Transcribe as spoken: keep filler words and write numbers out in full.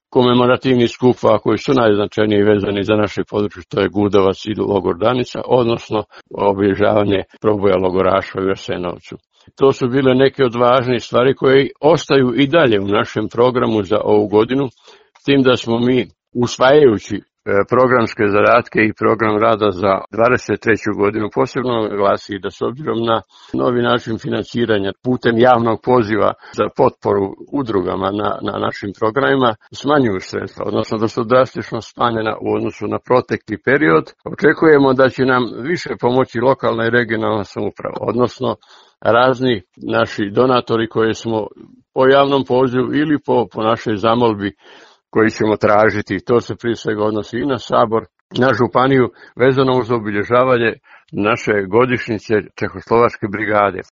komemorativnih skupova koji su najznačajniji vezani za naše područje, to je Gudovac i logor Danica, odnosno obilježavanje proboja logoraša u Jasenovcu. To su bile neke od važnih stvari koje ostaju i dalje u našem programu za ovu godinu, s tim da smo mi usvajajući programske zadatke i program rada za dvadeset treću godinu posebno glasi da s obzirom na novi način financiranja putem javnog poziva za potporu udrugama na, na našim programima smanjuju sredstva, odnosno da su drastično smanjena u odnosu na protekli period. Očekujemo da će nam više pomoći lokalna i regionalna samouprava, odnosno razni naši donatori koje smo po javnom pozivu ili po, po našoj zamolbi koji ćemo tražiti. To se prije svega odnosi i na Sabor, na županiju, vezano uz obilježavanje naše godišnjice Čehoslovačke brigade.